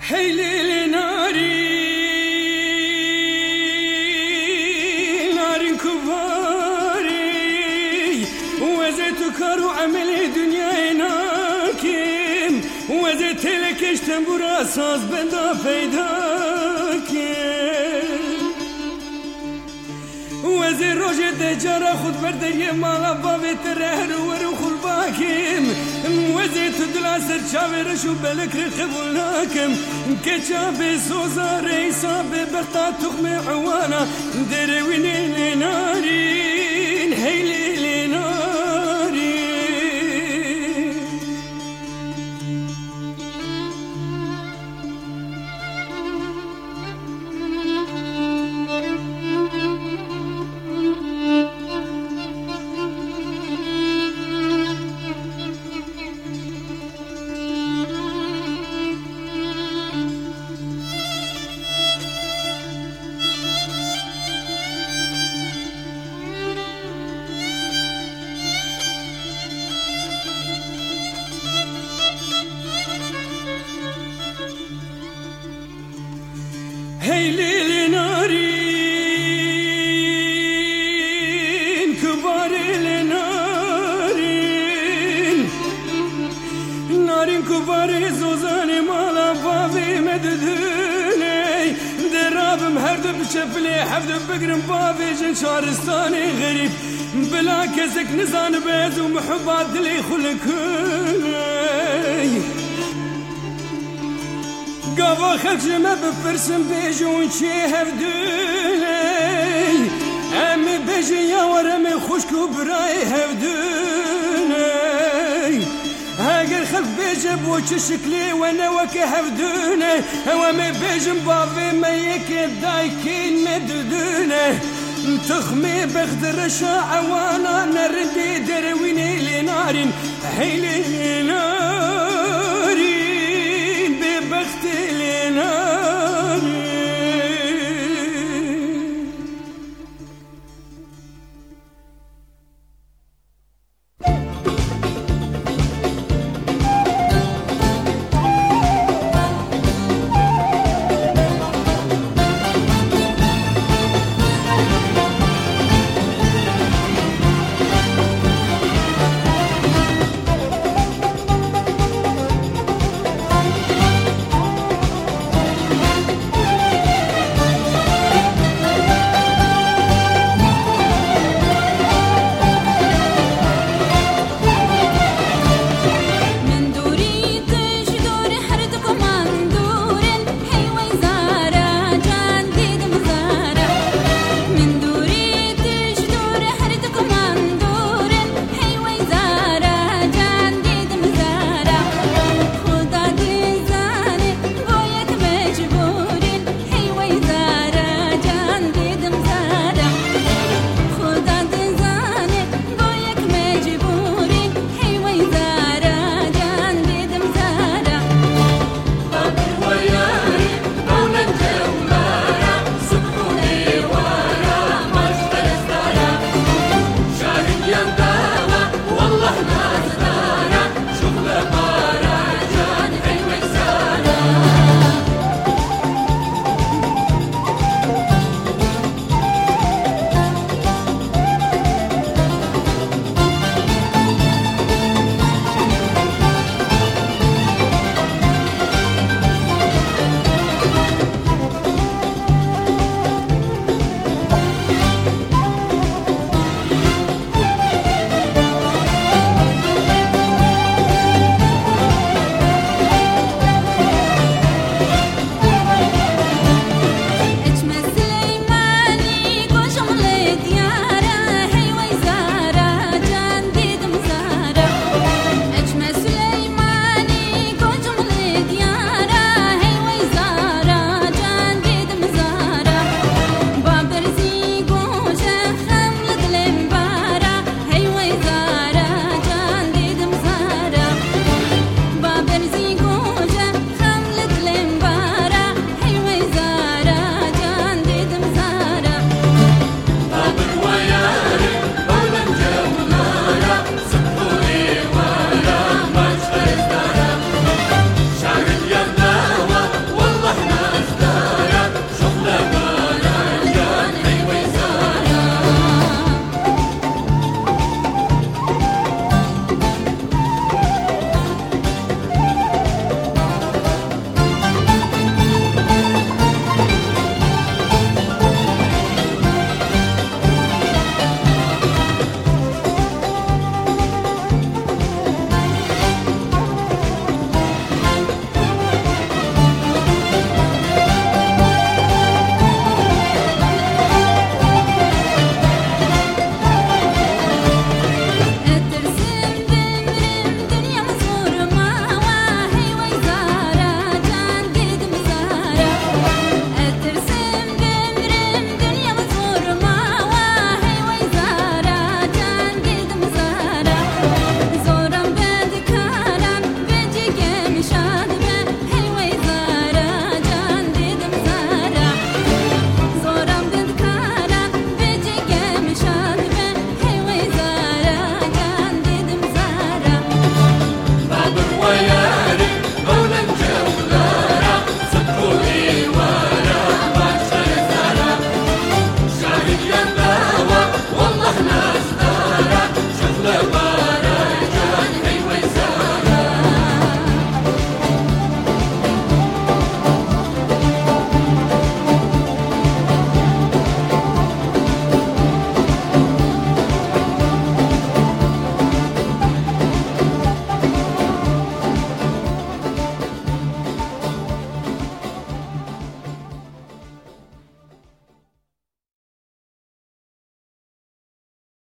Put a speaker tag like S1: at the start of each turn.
S1: هيلي ناري ناري كباري وزيت كارو عملي دنيا ناكم وزيت لك اشتنبور اساس بندا پیداكم وزير روجه دجارة خود بردگی مالا بابی ترهر ورو خلباكم وزيت دلا سر چاورشو بلکر قبول ناكم كچابي سوزا ريسا ببرتا تخم عوانا درويني لنارين هيلي لنارين هيلي لنارين كباري لنارين نارين كباري زوزاني مالا بابي مددوني درابم هردو بشفلي حفظ بقرم بابي جن شارستاني غريب بلا كزك نزان بيز ومحبات دلي خلكوني قابا خلق ما بفرسم بيجون شي هفدوني امي بيجي يا ورمي خوشكو براي هفدوني هاقر خلق بيجي بوش شكلي وانا وكي هفدوني وامي بيجي بابي ميك دايكين مددوني تخمي بخدر شاع وانا نردي درويني لنار هيلي لنار